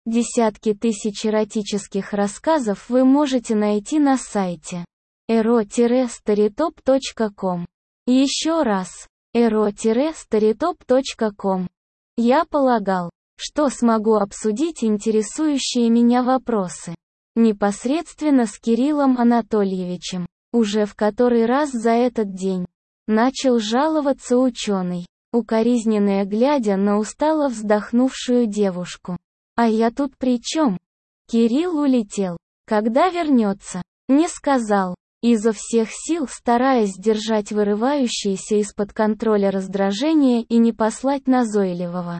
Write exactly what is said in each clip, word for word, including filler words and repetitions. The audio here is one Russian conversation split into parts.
Десятки тысяч эротических рассказов вы можете найти на сайте эро старитоп точка ком. Еще раз, эро старитоп точка ком. Я полагал, что смогу обсудить интересующие меня вопросы непосредственно с Кириллом Анатольевичем. Уже в который раз за этот день начал жаловаться ученый, укоризненно глядя на устало вздохнувшую девушку. А я тут при чем? Кирилл улетел. Когда вернется? Не сказал. Изо всех сил стараясь держать вырывающееся из-под контроля раздражение и не послать назойливого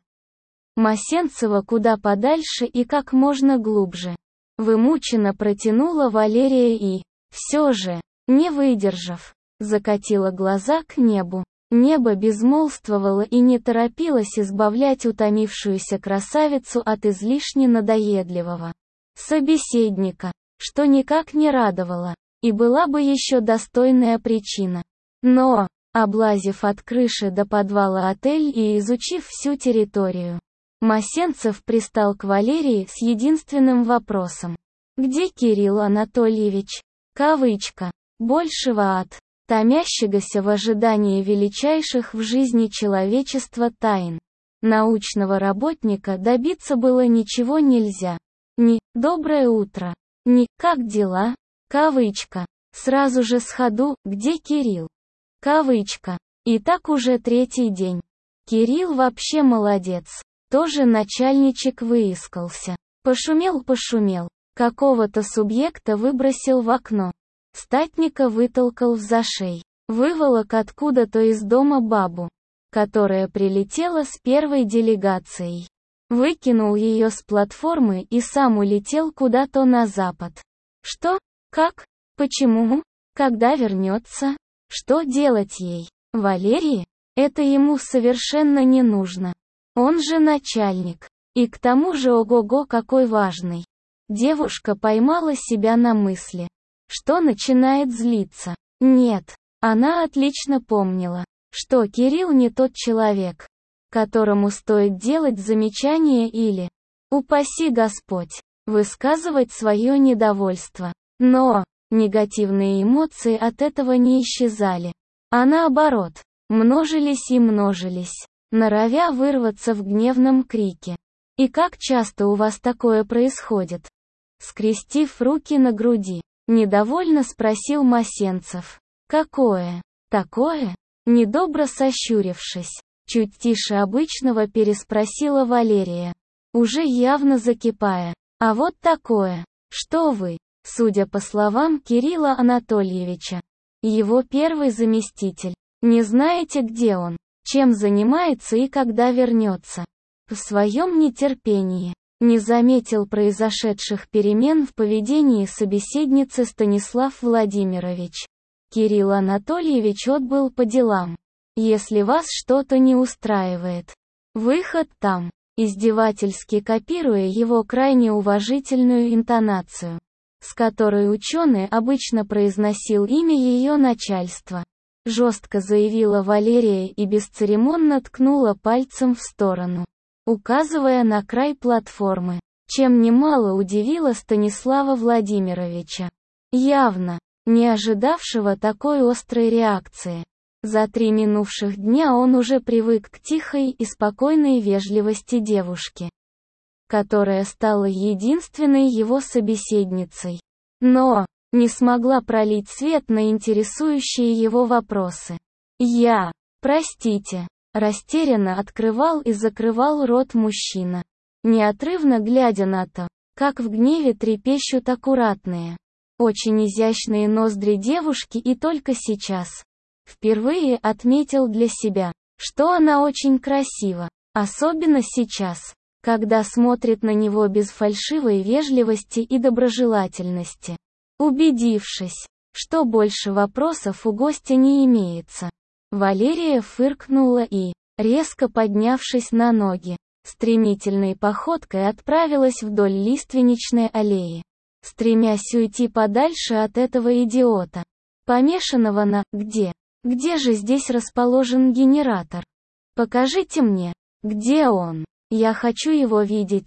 Масенцева куда подальше и как можно глубже. Вымученно протянула Валерия и, все же, не выдержав, закатила глаза к небу. Небо безмолвствовало и не торопилось избавлять утомившуюся красавицу от излишне надоедливого собеседника, что никак не радовало, и была бы еще достойная причина. Но, облазив от крыши до подвала отель и изучив всю территорию, Масенцев пристал к Валерии с единственным вопросом. «Где Кирилл Анатольевич?» Кавычка. «Большего ад, томящегося в ожидании величайших в жизни человечества тайн. Научного работника добиться было ничего нельзя. Ни «доброе утро», ни «как дела?» Кавычка. Сразу же сходу, где Кирилл? Кавычка. И так уже третий день. Кирилл вообще молодец. Тоже начальничек выискался. Пошумел-пошумел. Какого-то субъекта выбросил в окно. Статника вытолкал в зашей. Выволок откуда-то из дома бабу, которая прилетела с первой делегацией. Выкинул ее с платформы и сам улетел куда-то на запад. Что? Как? Почему? Когда вернется? Что делать ей? Валерии? Это ему совершенно не нужно. Он же начальник. И к тому же ого-го какой важный. Девушка поймала себя на мысли, что начинает злиться. Нет, она отлично помнила, что Кирилл не тот человек, которому стоит делать замечания или, упаси Господь, высказывать свое недовольство. Но, негативные эмоции от этого не исчезали, а наоборот, множились и множились, норовя вырваться в гневном крике. «И как часто у вас такое происходит?» Скрестив руки на груди, недовольно спросил Масенцев. «Какое? Такое?» Недобро сощурившись, чуть тише обычного переспросила Валерия, уже явно закипая. «А вот такое, что вы, судя по словам Кирилла Анатольевича, его первый заместитель, не знаете, где он, чем занимается и когда вернется?» В своем нетерпении не заметил произошедших перемен в поведении собеседницы Станислав Владимирович. Кирилл Анатольевич отбыл по делам. «Если вас что-то не устраивает, выход там», издевательски копируя его крайне уважительную интонацию, с которой ученый обычно произносил имя ее начальства. Жестко заявила Валерия и бесцеремонно ткнула пальцем в сторону, указывая на край платформы, чем немало удивила Станислава Владимировича, явно не ожидавшего такой острой реакции. За три минувших дня он уже привык к тихой и спокойной вежливости девушки, которая стала единственной его собеседницей. Но не смогла пролить свет на интересующие его вопросы. «Я, простите», растерянно открывал и закрывал рот мужчина, неотрывно глядя на то, как в гневе трепещут аккуратные, очень изящные ноздри девушки, и только сейчас впервые отметил для себя, что она очень красива, особенно сейчас, когда смотрит на него без фальшивой вежливости и доброжелательности. Убедившись, что больше вопросов у гостя не имеется, Валерия фыркнула и, резко поднявшись на ноги, стремительной походкой отправилась вдоль лиственничной аллеи, стремясь уйти подальше от этого идиота, помешанного на «где? Где же здесь расположен генератор? Покажите мне, где он? Я хочу его видеть».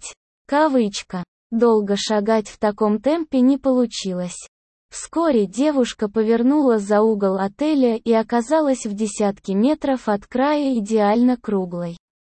Кавычка. Долго шагать в таком темпе не получилось. Вскоре девушка повернула за угол отеля и оказалась в десятке метров от края идеально круглой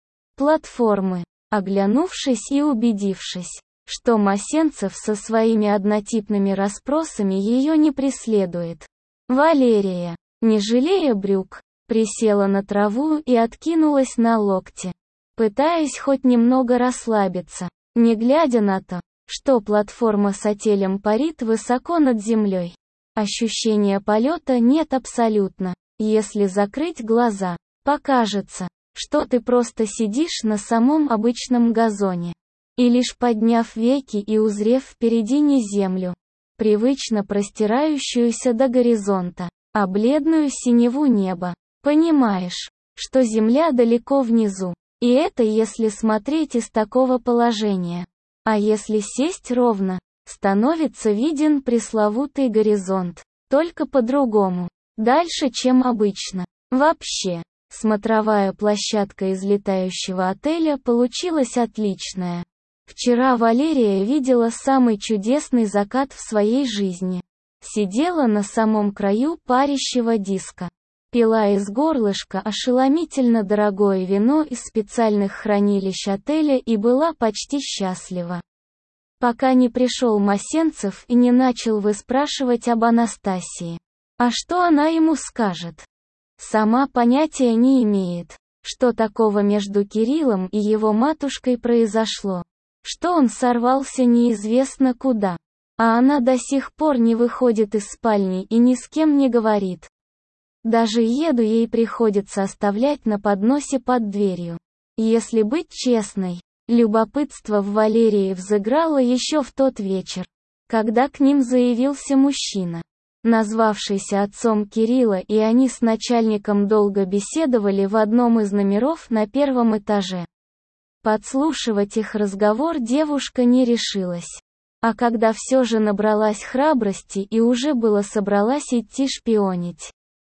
платформы. Оглянувшись и убедившись, что Мосенцев со своими однотипными расспросами ее не преследует, Валерия, не жалея брюк, присела на траву и откинулась на локти, пытаясь хоть немного расслабиться, не глядя на то, что платформа с отелем парит высоко над землей. Ощущения полета нет абсолютно. Если закрыть глаза, покажется, что ты просто сидишь на самом обычном газоне. И лишь подняв веки и узрев впереди не землю, привычно простирающуюся до горизонта, а бледную синеву неба, понимаешь, что земля далеко внизу. И это если смотреть из такого положения. А если сесть ровно, становится виден пресловутый горизонт, только по-другому, дальше, чем обычно. Вообще, смотровая площадка из летающего отеля получилась отличная. Вчера Валерия видела самый чудесный закат в своей жизни. Сидела на самом краю парящего диска, пила из горлышка ошеломительно дорогое вино из специальных хранилищ отеля и была почти счастлива. Пока не пришел Мосенцев и не начал выспрашивать об Анастасии. А что она ему скажет? Сама понятия не имеет, что такого между Кириллом и его матушкой произошло, что он сорвался неизвестно куда, а она до сих пор не выходит из спальни и ни с кем не говорит. Даже еду ей приходится оставлять на подносе под дверью. Если быть честной, любопытство в Валерии взыграло еще в тот вечер, когда к ним заявился мужчина, назвавшийся отцом Кирилла, и они с начальником долго беседовали в одном из номеров на первом этаже. Подслушивать их разговор девушка не решилась. А когда все же набралась храбрости и уже было собралась идти шпионить,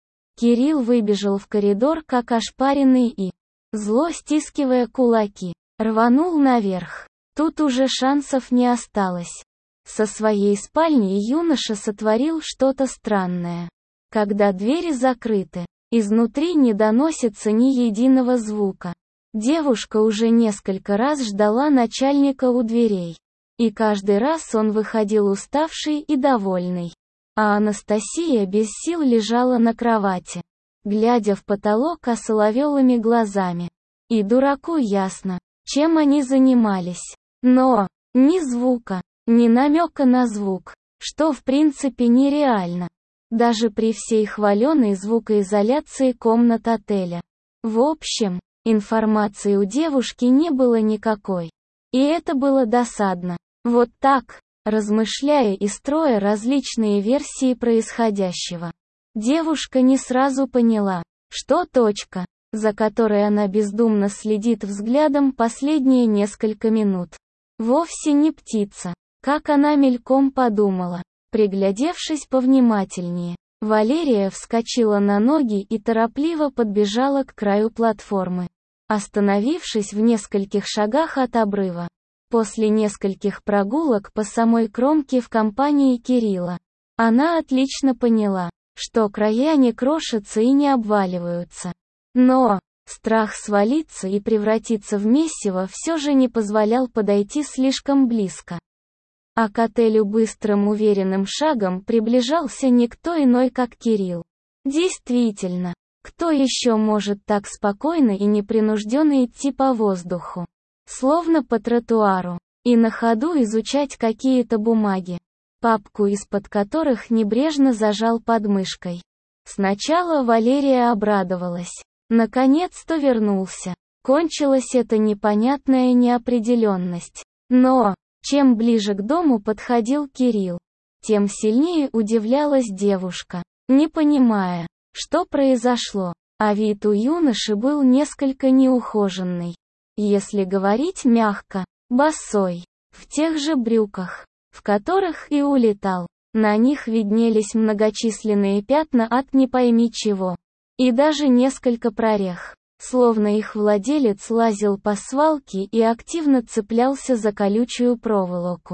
Кирилл выбежал в коридор как ошпаренный и, зло стискивая кулаки, рванул наверх. Тут уже шансов не осталось. Со своей спальни юноша сотворил что-то странное. Когда двери закрыты, изнутри не доносится ни единого звука. Девушка уже несколько раз ждала начальника у дверей. И каждый раз он выходил уставший и довольный. А Анастасия без сил лежала на кровати, глядя в потолок осоловелыми глазами. И дураку ясно, чем они занимались. Но, ни звука, ни намека на звук, что в принципе нереально. Даже при всей хваленой звукоизоляции комнат отеля. В общем, информации у девушки не было никакой. И это было досадно. Вот так, размышляя и строя различные версии происходящего, девушка не сразу поняла, что точка, за которой она бездумно следит взглядом последние несколько минут, вовсе не птица, как она мельком подумала. Приглядевшись повнимательнее, Валерия вскочила на ноги и торопливо подбежала к краю платформы, остановившись в нескольких шагах от обрыва. После нескольких прогулок по самой кромке в компании Кирилла, она отлично поняла, что края не крошатся и не обваливаются. Но, страх свалиться и превратиться в месиво все же не позволял подойти слишком близко. А к отелю быстрым уверенным шагом приближался никто иной, как Кирилл. Действительно, кто еще может так спокойно и непринужденно идти по воздуху, словно по тротуару, и на ходу изучать какие-то бумаги, папку из-под которых небрежно зажал под мышкой. Сначала Валерия обрадовалась. Наконец-то вернулся. Кончилась эта непонятная неопределенность. Но, чем ближе к дому подходил Кирилл, тем сильнее удивлялась девушка, не понимая, что произошло. А вид у юноши был несколько неухоженный. Если говорить мягко, босой, в тех же брюках, в которых и улетал. На них виднелись многочисленные пятна от не пойми чего. И даже несколько прорех. словно их владелец лазил по свалке и активно цеплялся за колючую проволоку.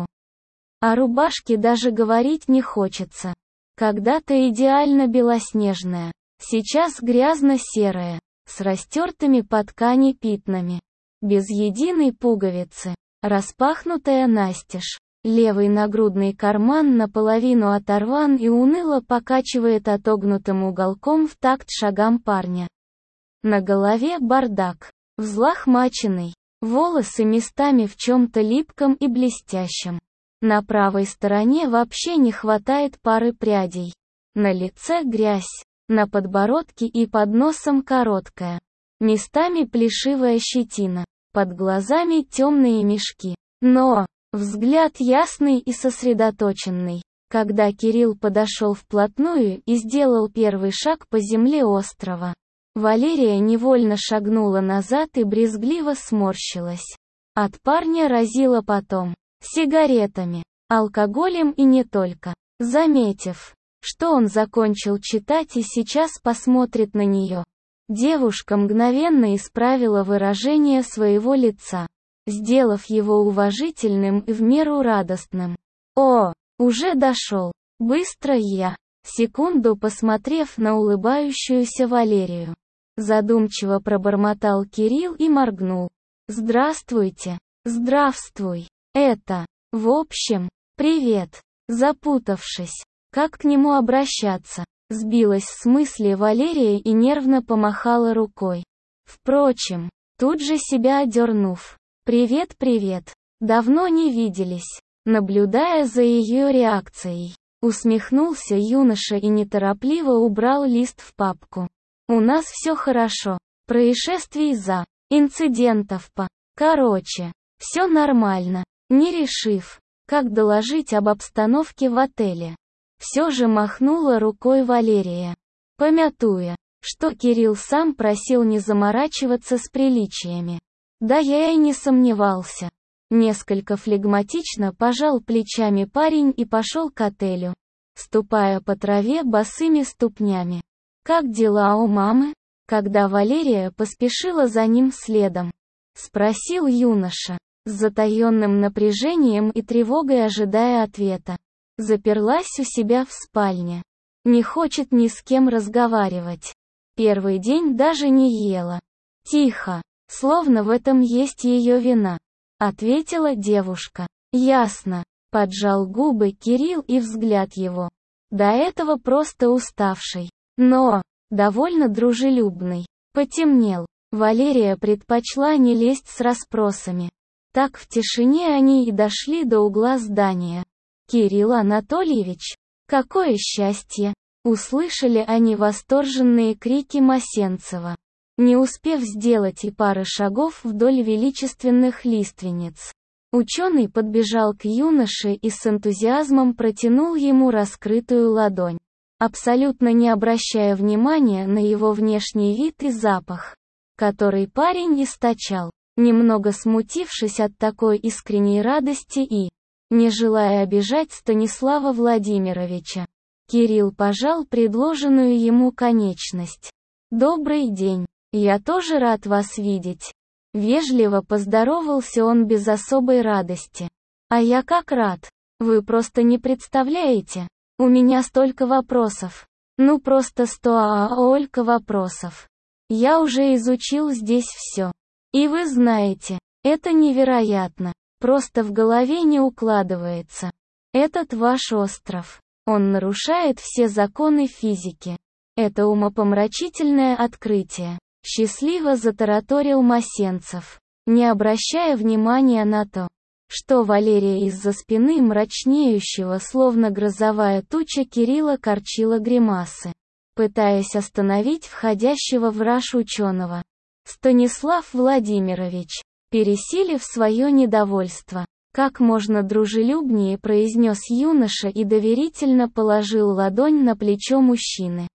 О рубашке даже говорить не хочется. Когда-то идеально белоснежная, сейчас грязно-серая, с растертыми по ткани пятнами, без единой пуговицы, распахнутая настежь. Левый нагрудный карман наполовину оторван и уныло покачивает отогнутым уголком в такт шагам парня. На голове бардак, взлохмаченный, волосы местами в чем-то липком и блестящем. На правой стороне вообще не хватает пары прядей. На лице грязь, на подбородке и под носом короткая, местами плешивая щетина, под глазами темные мешки. Но взгляд ясный и сосредоточенный. Когда Кирилл подошел вплотную и сделал первый шаг по земле острова, Валерия невольно шагнула назад и брезгливо сморщилась. От парня разило потом сигаретами, алкоголем и не только. Заметив, что он закончил читать и сейчас посмотрит на нее, девушка мгновенно исправила выражение своего лица, сделав его уважительным и в меру радостным. «О, уже дошел. Быстро я», секунду посмотрев на улыбающуюся Валерию, задумчиво пробормотал Кирилл и моргнул. «Здравствуйте». «Здравствуй. Это, в общем, привет». Запутавшись, как к нему обращаться, сбилась с мысли Валерия и нервно помахала рукой. Впрочем, тут же себя одернув. «Привет-привет. Давно не виделись». Наблюдая за ее реакцией, усмехнулся юноша и неторопливо убрал лист в папку. «У нас все хорошо. Происшествий за, инцидентов по. Короче, все нормально». Не решив, как доложить об обстановке в отеле, все же махнула рукой Валерия, помятуя, что Кирилл сам просил не заморачиваться с приличиями. Да я и не сомневался. Несколько флегматично пожал плечами парень и пошел к отелю, ступая по траве босыми ступнями. «Как дела у мамы?» Когда Валерия поспешила за ним следом, спросил юноша, с затаенным напряжением и тревогой ожидая ответа. Заперлась у себя в спальне. Не хочет ни с кем разговаривать. Первый день даже не ела. Тихо, словно в этом есть ее вина, ответила девушка. Ясно, поджал губы Кирилл и взгляд его, до этого просто уставший, но довольно дружелюбный, потемнел. Валерия предпочла не лезть с расспросами. Так в тишине они и дошли до угла здания. «Кирилл Анатольевич, какое счастье!» Услышали они восторженные крики Масенцева, не успев сделать и пары шагов вдоль величественных лиственниц. Ученый подбежал к юноше и с энтузиазмом протянул ему раскрытую ладонь, абсолютно не обращая внимания на его внешний вид и запах, который парень источал. Немного смутившись от такой искренней радости и не желая обижать Станислава Владимировича, Кирилл пожал предложенную ему конечность. «Добрый день, я тоже рад вас видеть». Вежливо поздоровался он без особой радости. «А я как рад. Вы просто не представляете. У меня столько вопросов. Ну просто сто олько вопросов. Я уже изучил здесь все. И вы знаете, это невероятно. Просто в голове не укладывается. Этот ваш остров, он нарушает все законы физики. Это умопомрачительное открытие». Счастливо затараторил Масенцев, не обращая внимания на то, что Валерия из-за спины мрачнеющего, словно грозовая туча Кирилла, корчила гримасы, пытаясь остановить входящего в раж ученого. Станислав Владимирович, пересилив свое недовольство, как можно дружелюбнее произнес юноша и доверительно положил ладонь на плечо мужчины,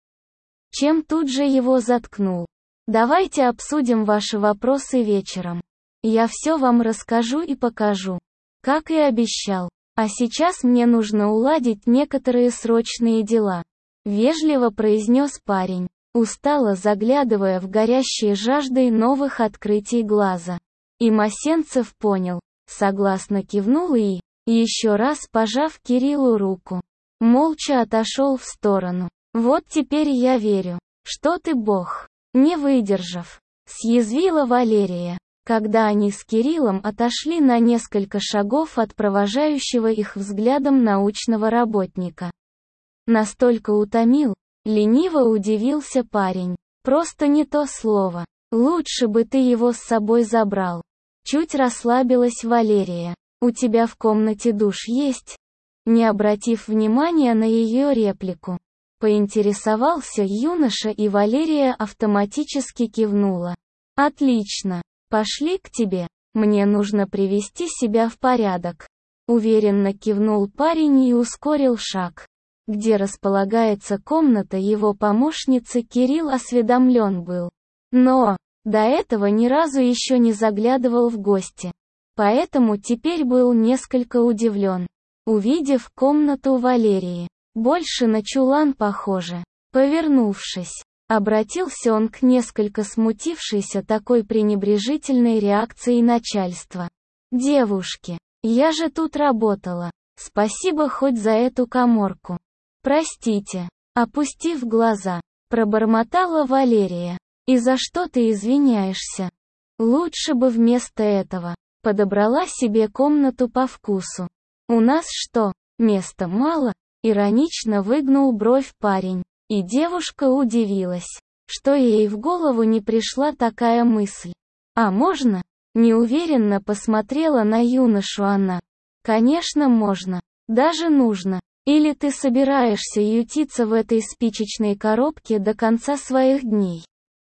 чем тут же его заткнул. «Давайте обсудим ваши вопросы вечером. Я все вам расскажу и покажу, как и обещал. А сейчас мне нужно уладить некоторые срочные дела», — вежливо произнес парень. устало заглядывая в горящие жаждой новых открытий глаза. И Масенцев понял, согласно кивнул и, еще раз пожав Кириллу руку, молча отошел в сторону. «Вот теперь я верю, что ты бог», не выдержав, съязвила Валерия, когда они с Кириллом отошли на несколько шагов от провожающего их взглядом научного работника. Настолько утомил, лениво удивился парень. Просто не то слово. Лучше бы ты его с собой забрал. Чуть расслабилась Валерия. У тебя в комнате душ есть? Не обратив внимания на ее реплику, поинтересовался юноша, и Валерия автоматически кивнула. Отлично. Пошли к тебе. Мне нужно привести себя в порядок. Уверенно кивнул парень и ускорил шаг. Где располагается комната его помощницы, Кирилл осведомлен был. Но до этого ни разу еще не заглядывал в гости. Поэтому теперь был несколько удивлен, увидев комнату Валерии. Больше на чулан похоже. Повернувшись, обратился он к несколько смутившейся такой пренебрежительной реакцией начальства. «Девушки, я же тут работала. Спасибо хоть за эту каморку». «Простите», опустив глаза, пробормотала Валерия. «И за что ты извиняешься? Лучше бы вместо этого подобрала себе комнату по вкусу. У нас что, места мало?» Иронично выгнул бровь парень, и девушка удивилась, что ей в голову не пришла такая мысль. «А можно?» Неуверенно посмотрела на юношу она. «Конечно можно, даже нужно. Или ты собираешься ютиться в этой спичечной коробке до конца своих дней?»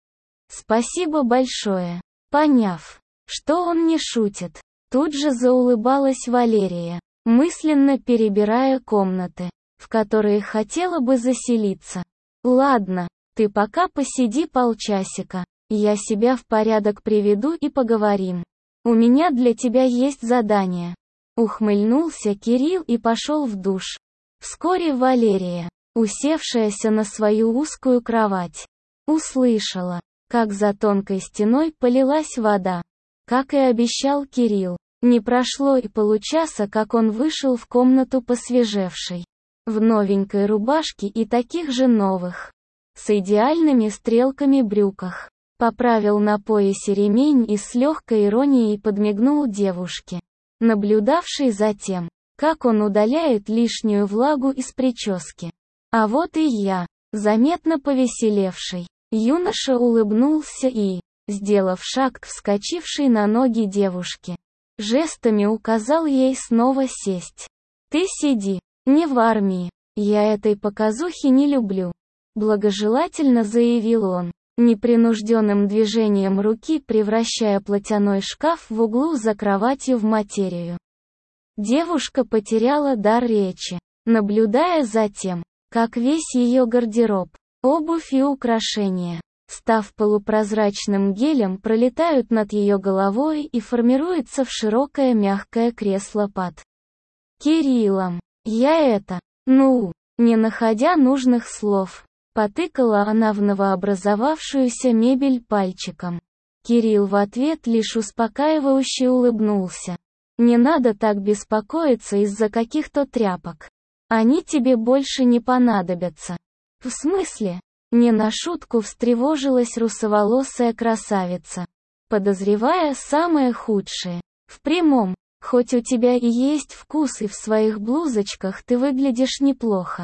«Спасибо большое». Поняв, что он не шутит, тут же заулыбалась Валерия, мысленно перебирая комнаты, в которые хотела бы заселиться. «Ладно, ты пока посиди полчасика, я себя в порядок приведу и поговорим. У меня для тебя есть задание». Ухмыльнулся Кирилл и пошел в душ. Вскоре Валерия, усевшаяся на свою узкую кровать, услышала, как за тонкой стеной полилась вода. Как и обещал Кирилл, не прошло и получаса, как он вышел в комнату посвежевший, в новенькой рубашке и таких же новых, с идеальными стрелками брюках, поправил на поясе ремень и с легкой иронией подмигнул девушке, наблюдавшей за тем, как он удаляет лишнюю влагу из прически. «А вот и я», заметно повеселевший, юноша улыбнулся и, сделав шаг к вскочившей на ноги девушке, жестами указал ей снова сесть. «Ты сиди, не в армии, я этой показухи не люблю», благожелательно заявил он, непринужденным движением руки превращая платяной шкаф в углу за кроватью в материю. Девушка потеряла дар речи, наблюдая за тем, как весь ее гардероб, обувь и украшения, став полупрозрачным гелем, пролетают над ее головой и формируются в широкое мягкое кресло под Кириллом. «Я это, ну...» Не находя нужных слов, потыкала она в новообразовавшуюся мебель пальчиком. Кирилл в ответ лишь успокаивающе улыбнулся. «Не надо так беспокоиться из-за каких-то тряпок. Они тебе больше не понадобятся». «В смысле?» Не на шутку встревожилась русоволосая красавица, подозревая самое худшее. «В прямом, хоть у тебя и есть вкус, и в своих блузочках ты выглядишь неплохо.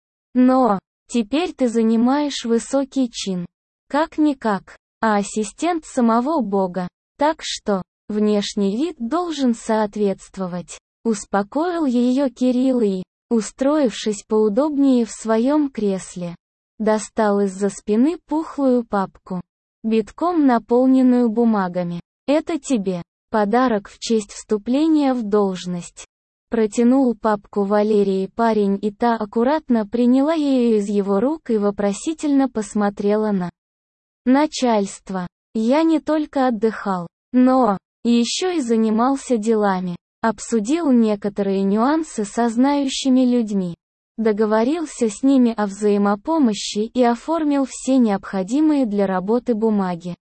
Но теперь ты занимаешь высокий чин. Как-никак, а ассистент самого Бога. Так что, внешний вид должен соответствовать». Успокоил ее Кирилл и, устроившись поудобнее в своем кресле, достал из-за спины пухлую папку, битком наполненную бумагами. «Это тебе. Подарок в честь вступления в должность». Протянул папку Валерии парень, и та аккуратно приняла ее из его рук и вопросительно посмотрела на начальство. «Я не только отдыхал, но еще и занимался делами, обсудил некоторые нюансы со знающими людьми. договорился с ними о взаимопомощи и оформил все необходимые для работы бумаги.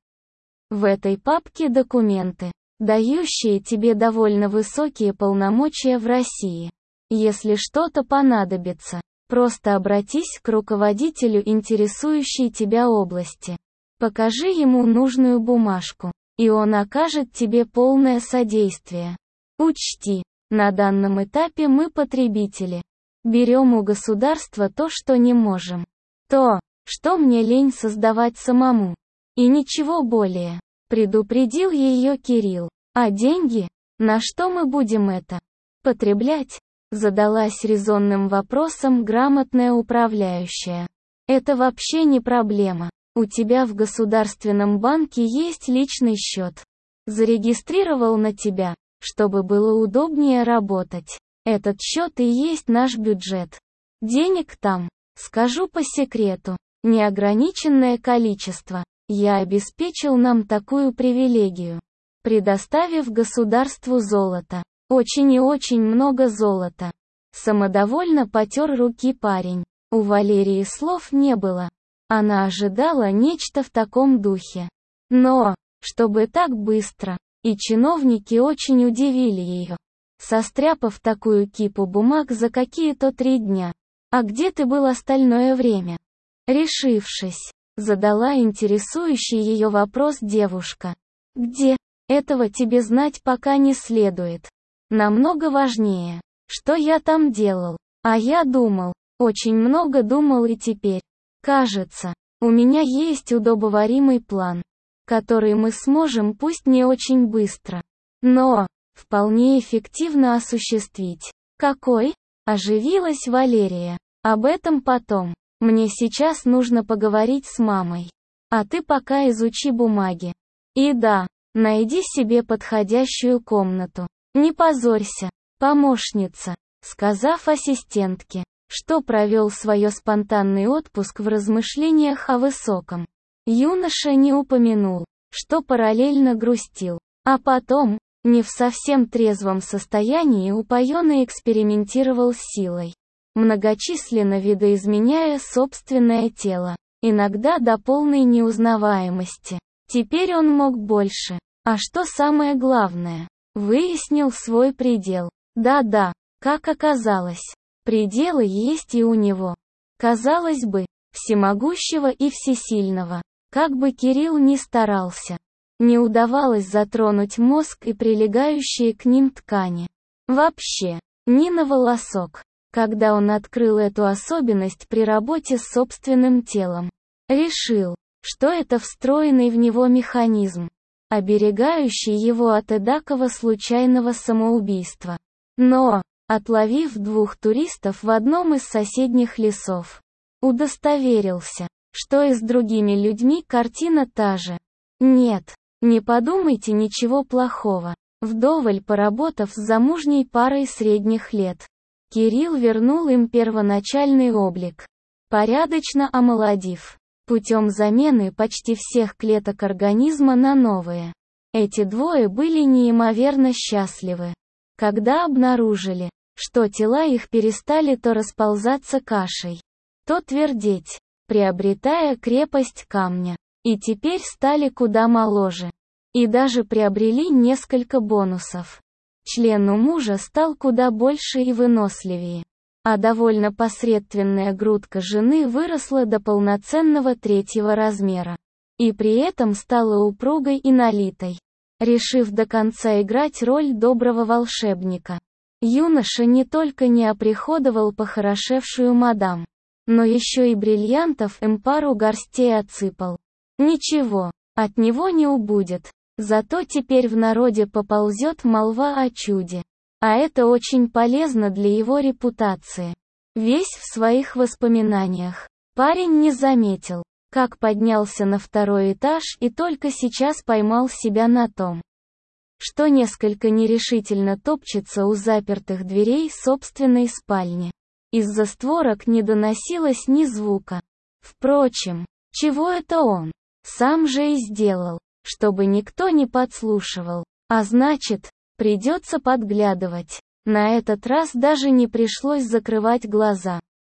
В этой папке документы, дающие тебе довольно высокие полномочия в России. Если что-то понадобится, просто обратись к руководителю интересующей тебя области. Покажи ему нужную бумажку, и он окажет тебе полное содействие. Учти, на данном этапе мы потребители. Берем у государства то, что не можем. То, что мне лень создавать самому. И ничего более. Предупредил ее Кирилл. А деньги? На что мы будем это потреблять? Задалась резонным вопросом грамотная управляющая. Это вообще не проблема. У тебя в государственном банке есть личный счет. Зарегистрировал на тебя, чтобы было удобнее работать. Этот счет и есть наш бюджет. Денег там, скажу по секрету, неограниченное количество. Я обеспечил нам такую привилегию, предоставив государству золото. Очень и очень много золота. Самодовольно потер руки парень. У Валерии слов не было. Она ожидала нечто в таком духе. Но, чтобы так быстро, и чиновники очень удивили ее, состряпав такую кипу бумаг за какие-то три дня. А где ты был остальное время? Решившись, задала интересующий ее вопрос девушка. Где? Этого тебе знать пока не следует. Намного важнее, что я там делал. А я думал, очень много думал и теперь. Кажется, у меня есть удобоваримый план, который мы сможем пусть не очень быстро, но вполне эффективно осуществить. Какой? Оживилась Валерия. Об этом потом. Мне сейчас нужно поговорить с мамой. А ты пока изучи бумаги. И да, найди себе подходящую комнату. Не позорься, помощница. Сказав ассистентке, что провел свой спонтанный отпуск в размышлениях о высоком, юноша не упомянул, что параллельно грустил. А потом, не в совсем трезвом состоянии упоенно экспериментировал с силой, многочисленно видоизменяя собственное тело, иногда до полной неузнаваемости. Теперь он мог больше. А что самое главное? Выяснил свой предел. Да-да, как оказалось, пределы есть и у него. Казалось бы, всемогущего и всесильного. Как бы Кирилл ни старался, не удавалось затронуть мозг и прилегающие к ним ткани. Вообще, ни на волосок. Когда он открыл эту особенность при работе с собственным телом, решил, что это встроенный в него механизм, оберегающий его от эдакого случайного самоубийства. Но, отловив двух туристов в одном из соседних лесов, удостоверился, что и с другими людьми картина та же. Нет, не подумайте ничего плохого. Вдоволь поработав с замужней парой средних лет, Кирилл вернул им первоначальный облик, порядочно омолодив, путем замены почти всех клеток организма на новые. Эти двое были неимоверно счастливы, когда обнаружили, что тела их перестали то расползаться кашей, то твердеть, приобретая крепость камня, и теперь стали куда моложе. И даже приобрели несколько бонусов. Член у мужа стал куда больше и выносливее, а довольно посредственная грудка жены выросла до полноценного третьего размера. И при этом стала упругой и налитой. Решив до конца играть роль доброго волшебника, юноша не только не оприходовал похорошевшую мадам, но еще и бриллиантов им пару горстей отсыпал. Ничего, от него не убудет. Зато теперь в народе поползет молва о чуде. А это очень полезно для его репутации. Весь в своих воспоминаниях. Парень не заметил, как поднялся на второй этаж и только сейчас поймал себя на том, что несколько нерешительно топчется у запертых дверей собственной спальни. Из-за створок не доносилось ни звука. Впрочем, чего это он? Сам же и сделал, чтобы никто не подслушивал. А значит, придется подглядывать. На этот раз даже не пришлось закрывать глаза.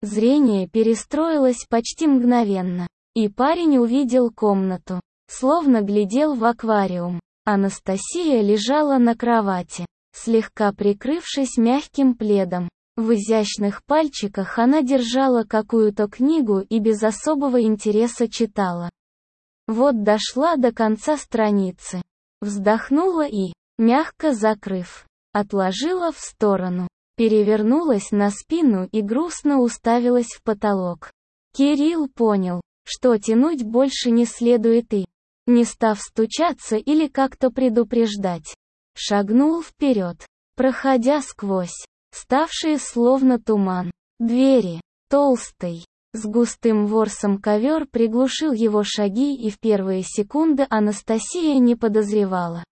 Зрение перестроилось почти мгновенно, и парень увидел комнату, словно глядел в аквариум. Анастасия лежала на кровати, слегка прикрывшись мягким пледом. В изящных пальчиках она держала какую-то книгу и без особого интереса читала. Вот дошла до конца страницы. Вздохнула и, мягко закрыв, отложила в сторону. Перевернулась на спину и грустно уставилась в потолок. Кирилл понял, что тянуть больше не следует и, не став стучаться или как-то предупреждать, шагнул вперед, проходя сквозь ставшие словно туман двери. Толстый, с густым ворсом ковер приглушил его шаги, и в первые секунды Анастасия не подозревала,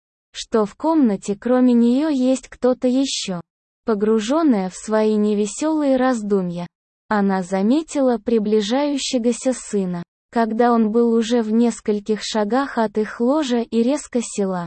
что в комнате кроме нее есть кто-то еще. Погруженная в свои невеселые раздумья, она заметила приближающегося сына, когда он был уже в нескольких шагах от их ложа, и резко села,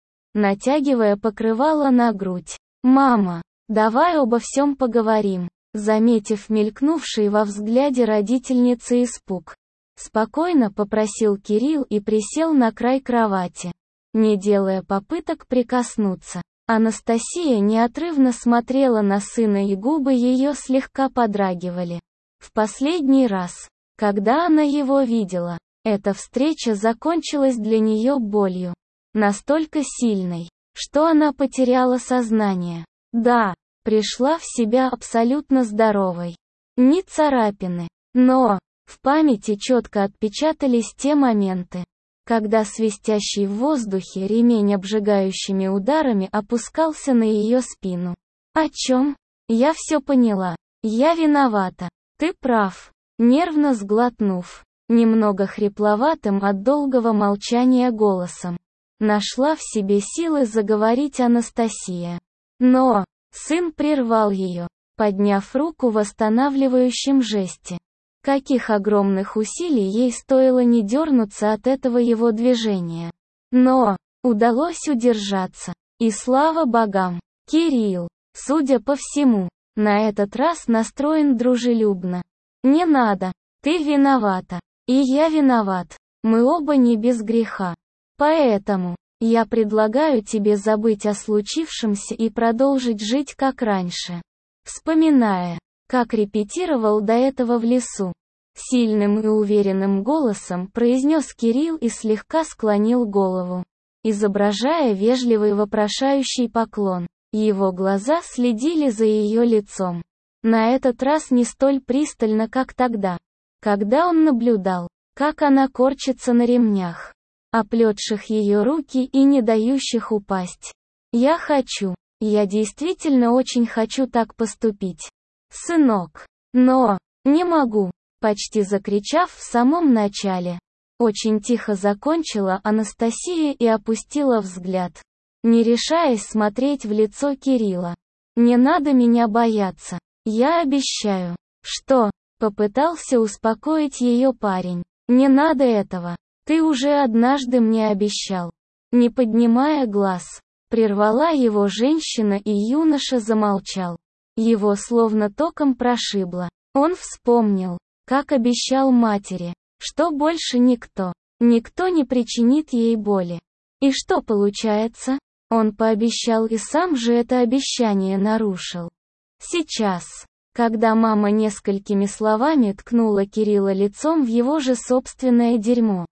натягивая покрывало на грудь. «Мама, давай обо всем поговорим», заметив мелькнувший во взгляде родительницы испуг, спокойно попросил Кирилл и присел на край кровати, не делая попыток прикоснуться. Анастасия неотрывно смотрела на сына, и губы ее слегка подрагивали. В последний раз, когда она его видела, эта встреча закончилась для нее болью, настолько сильной, что она потеряла сознание. Да, пришла в себя абсолютно здоровой. Ни царапины. Но в памяти четко отпечатались те моменты, когда свистящий в воздухе ремень обжигающими ударами опускался на ее спину. «О чем? Я все поняла. Я виновата. Ты прав». Нервно сглотнув, немного хрипловатым от долгого молчания голосом, нашла в себе силы заговорить Анастасия. Но сын прервал ее, подняв руку в восстанавливающем жесте. Каких огромных усилий ей стоило не дернуться от этого его движения. Но удалось удержаться. И слава богам, Кирилл, судя по всему, на этот раз настроен дружелюбно. «Не надо, ты виновата, и я виноват, мы оба не без греха. Поэтому я предлагаю тебе забыть о случившемся и продолжить жить как раньше». Вспоминая, как репетировал до этого в лесу, сильным и уверенным голосом произнес Кирилл и слегка склонил голову, изображая вежливый вопрошающий поклон. Его глаза следили за ее лицом. На этот раз не столь пристально, как тогда, когда он наблюдал, как она корчится на ремнях, оплетших ее руки и не дающих упасть. «Я хочу, я действительно очень хочу так поступить, сынок, но не могу», почти закричав в самом начале. Очень тихо закончила Анастасия и опустила взгляд, не решаясь смотреть в лицо Кирилла. «Не надо меня бояться. Я обещаю». «Что?» — попытался успокоить ее парень. «Не надо этого. Ты уже однажды мне обещал». Не поднимая глаз, прервала его женщина, и юноша замолчал. Его словно током прошибло. Он вспомнил, как обещал матери, что больше никто, никто не причинит ей боли. И что получается? Он пообещал и сам же это обещание нарушил. Сейчас, когда мама несколькими словами ткнула Кирилла лицом в его же собственное дерьмо,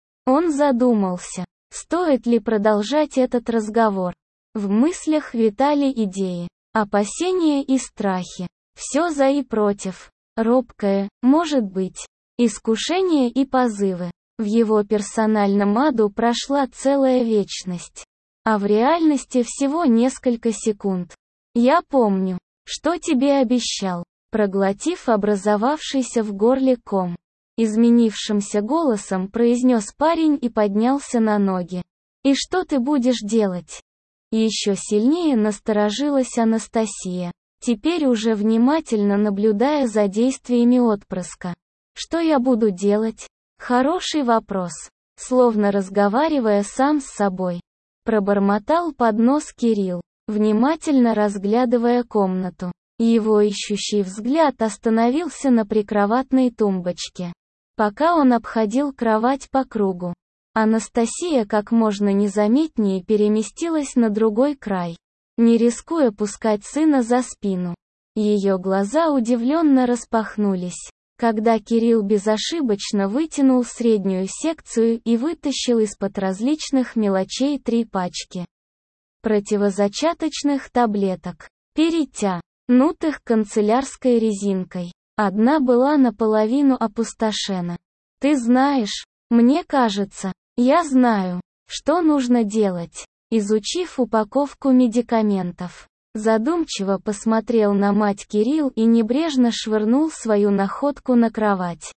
он задумался, стоит ли продолжать этот разговор. В мыслях витали идеи, опасения и страхи. Все за и против. Робкое, может быть, искушение и позывы. В его персональном аду прошла целая вечность. А в реальности всего несколько секунд. «Я помню, что тебе обещал», проглотив образовавшийся в горле ком, изменившимся голосом произнес парень и поднялся на ноги. «И что ты будешь делать?» Еще сильнее насторожилась Анастасия, теперь уже внимательно наблюдая за действиями отпрыска. «Что я буду делать?» «Хороший вопрос», словно разговаривая сам с собой, пробормотал под нос Кирилл, внимательно разглядывая комнату. Его ищущий взгляд остановился на прикроватной тумбочке. Пока он обходил кровать по кругу, Анастасия как можно незаметнее переместилась на другой край, не рискуя пускать сына за спину. Ее глаза удивленно распахнулись, когда Кирилл безошибочно вытянул среднюю секцию и вытащил из-под различных мелочей три пачки противозачаточных таблеток, перетянутых канцелярской резинкой. Одна была наполовину опустошена. «Ты знаешь, мне кажется, я знаю, что нужно делать». Изучив упаковку медикаментов, задумчиво посмотрел на мать Кирилл и небрежно швырнул свою находку на кровать.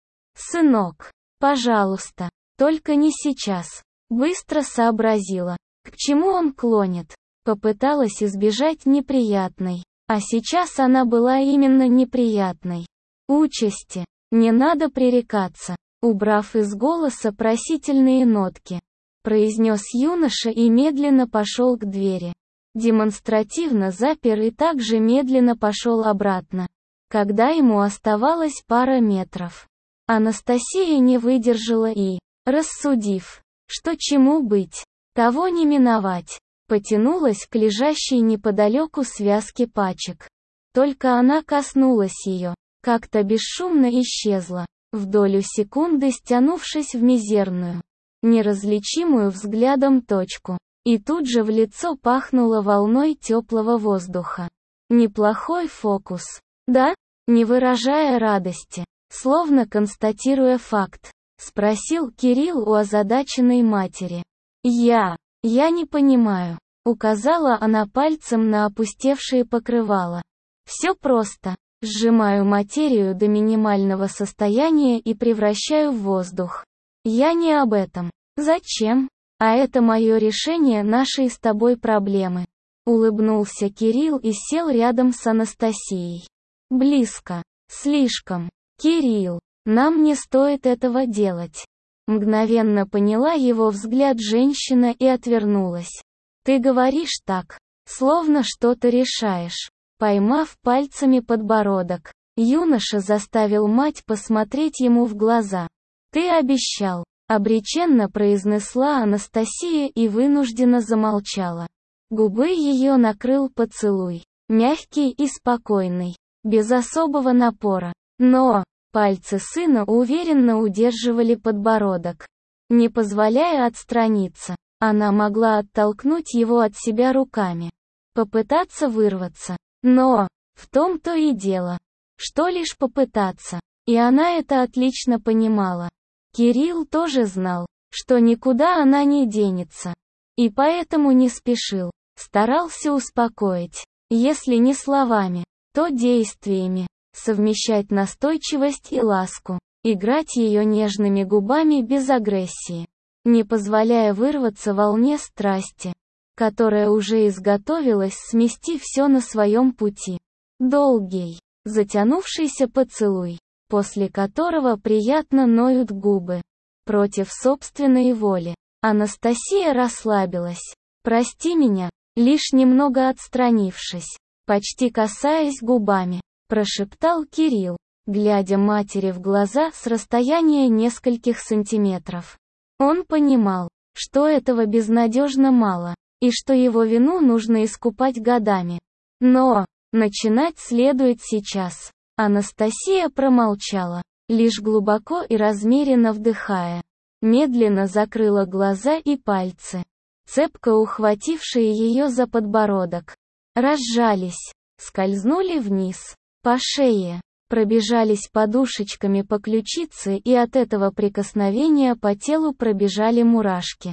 «Сынок, пожалуйста, только не сейчас», — быстро сообразила, к чему он клонит. Попыталась избежать неприятной, а сейчас она была именно неприятной участи. «Не надо пререкаться», — убрав из голоса просительные нотки, произнес юноша и медленно пошел к двери. Демонстративно запер и также медленно пошел обратно, когда ему оставалось пара метров. Анастасия не выдержала и, рассудив, что чему быть, того не миновать, потянулась к лежащей неподалеку связке пачек. Только она коснулась ее, как-то бесшумно исчезла, в долю секунды стянувшись в мизерную, неразличимую взглядом точку, и тут же в лицо пахнуло волной теплого воздуха. Неплохой фокус, да? Не выражая радости, словно констатируя факт, спросил Кирилл у озадаченной матери. «Я, я не понимаю», — указала она пальцем на опустевшие покрывала. «Все просто, сжимаю материю до минимального состояния и превращаю в воздух. Я не об этом. Зачем? А это мое решение нашей с тобой проблемы». Улыбнулся Кирилл и сел рядом с Анастасией. «Близко. Слишком. Кирилл, нам не стоит этого делать». Мгновенно поняла его взгляд женщина и отвернулась. «Ты говоришь так, словно что-то решаешь». Поймав пальцами подбородок, юноша заставил мать посмотреть ему в глаза. «Ты обещал», — обреченно произнесла Анастасия и вынужденно замолчала. Губы ее накрыл поцелуй, мягкий и спокойный, без особого напора. Но пальцы сына уверенно удерживали подбородок, не позволяя отстраниться. Она могла оттолкнуть его от себя руками, попытаться вырваться. Но в том-то и дело, что лишь попытаться. И она это отлично понимала. Кирилл тоже знал, что никуда она не денется. И поэтому не спешил, старался успокоить, если не словами, то действиями, совмещать настойчивость и ласку, играть ее нежными губами без агрессии, не позволяя вырваться волне страсти, которая уже изготовилась смести все на своем пути. Долгий, затянувшийся поцелуй, после которого приятно ноют губы. Против собственной воли, Анастасия расслабилась. «Прости меня», лишь немного отстранившись, почти касаясь губами, прошептал Кирилл, глядя матери в глаза с расстояния нескольких сантиметров. Он понимал, что этого безнадежно мало, и что его вину нужно искупать годами. Но начинать следует сейчас. Анастасия промолчала, лишь глубоко и размеренно вдыхая. Медленно закрыла глаза и пальцы, цепко ухватившие ее за подбородок, разжались, скользнули вниз, по шее, пробежались подушечками по ключице, и от этого прикосновения по телу пробежали мурашки.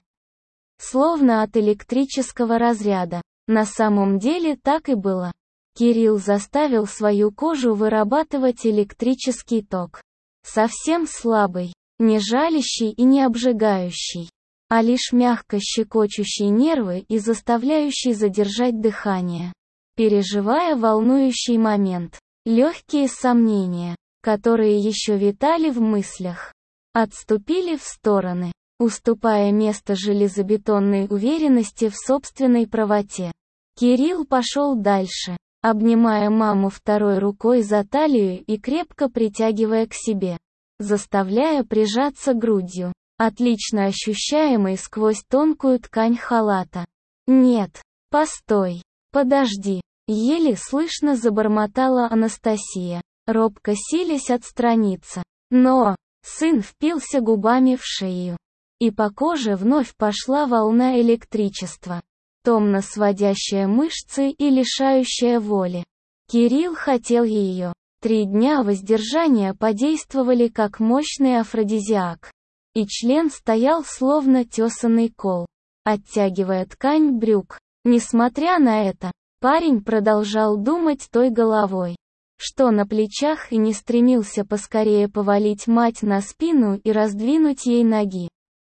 Словно от электрического разряда. На самом деле так и было. Кирилл заставил свою кожу вырабатывать электрический ток. Совсем слабый, не жалящий и не обжигающий, а лишь мягко щекочущий нервы и заставляющий задержать дыхание, переживая волнующий момент. Легкие сомнения, которые еще витали в мыслях, отступили в стороны, уступая место железобетонной уверенности в собственной правоте. Кирилл пошел дальше, обнимая маму второй рукой за талию и крепко притягивая к себе, заставляя прижаться грудью, отлично ощущаемой сквозь тонкую ткань халата. «Нет, постой, подожди», — еле слышно забормотала Анастасия, робко силясь отстраниться. Но сын впился губами в шею, и по коже вновь пошла волна электричества, томно сводящая мышцы и лишающая воли. Кирилл хотел ее. Три дня воздержания подействовали как мощный афродизиак, и член стоял словно тесанный кол, оттягивая ткань брюк. Несмотря на это, парень продолжал думать той головой, что на плечах, и не стремился поскорее повалить мать на спину и раздвинуть ей ноги.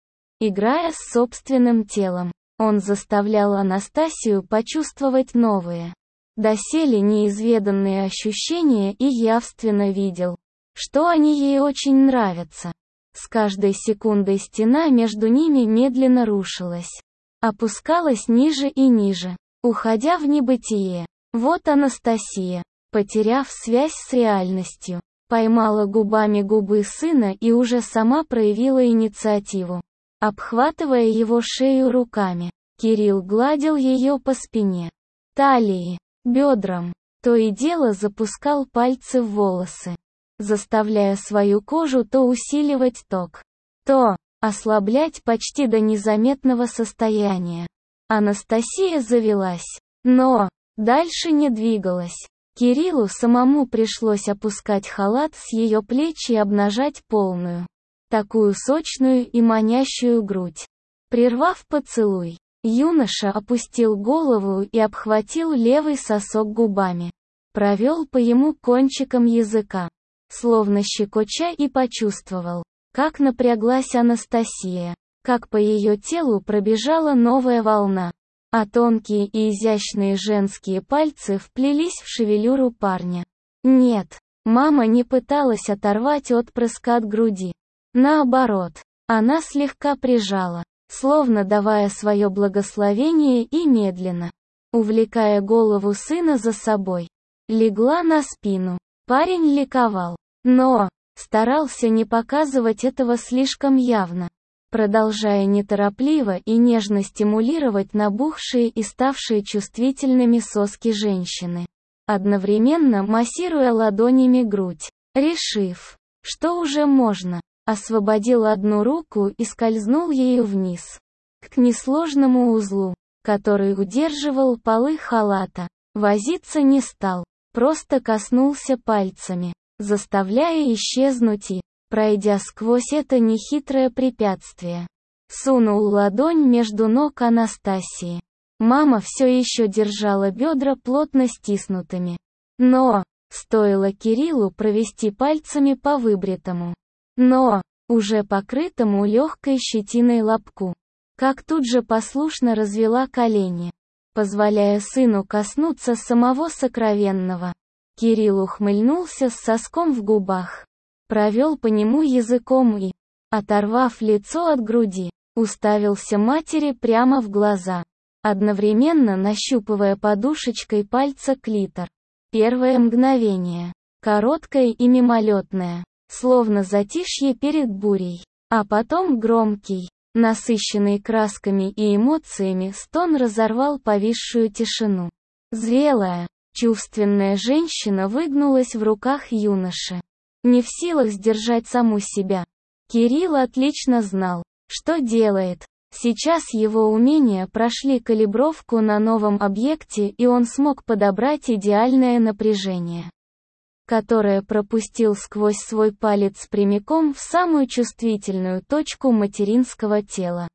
Играя с собственным телом, он заставлял Анастасию почувствовать новые, доселе неизведанные ощущения и явственно видел, что они ей очень нравятся. С каждой секундой стена между ними медленно рушилась, опускалась ниже и ниже, уходя в небытие. Вот Анастасия, потеряв связь с реальностью, поймала губами губы сына и уже сама проявила инициативу, обхватывая его шею руками. Кирилл гладил ее по спине, талии, бедрам, то и дело запускал пальцы в волосы, заставляя свою кожу то усиливать ток, то ослаблять почти до незаметного состояния. Анастасия завелась, но дальше не двигалась. Кириллу самому пришлось опускать халат с ее плеч и обнажать полную, такую сочную и манящую грудь. Прервав поцелуй, юноша опустил голову и обхватил левый сосок губами. Провел по ему кончиком языка, словно щекоча, и почувствовал, как напряглась Анастасия, как по ее телу пробежала новая волна, а тонкие и изящные женские пальцы вплелись в шевелюру парня. Нет, мама не пыталась оторвать отпрыска от груди. Наоборот, она слегка прижала, словно давая свое благословение, и медленно, увлекая голову сына за собой, легла на спину. Парень ликовал, но старался не показывать этого слишком явно, продолжая неторопливо и нежно стимулировать набухшие и ставшие чувствительными соски женщины, одновременно массируя ладонями грудь. Решив, что уже можно, освободил одну руку и скользнул ею вниз, к несложному узлу, который удерживал полы халата. Возиться не стал, просто коснулся пальцами, заставляя исчезнуть, и, пройдя сквозь это нехитрое препятствие, сунул ладонь между ног Анастасии. Мама все еще держала бедра плотно стиснутыми. Но стоило Кириллу провести пальцами по выбритому, но уже покрытому легкой щетиной лобку, как тут же послушно развела колени, позволяя сыну коснуться самого сокровенного. Кирилл ухмыльнулся с соском в губах, провел по нему языком и, оторвав лицо от груди, уставился матери прямо в глаза, одновременно нащупывая подушечкой пальца клитор. Первое мгновение, короткое и мимолетное, словно затишье перед бурей, а потом громкий, насыщенный красками и эмоциями стон разорвал повисшую тишину. Зрелая, чувственная женщина выгнулась в руках юноши, не в силах сдержать саму себя. Кирилл отлично знал, что делает. Сейчас его умения прошли калибровку на новом объекте, и он смог подобрать идеальное напряжение, которое пропустил сквозь свой палец прямиком в самую чувствительную точку материнского тела.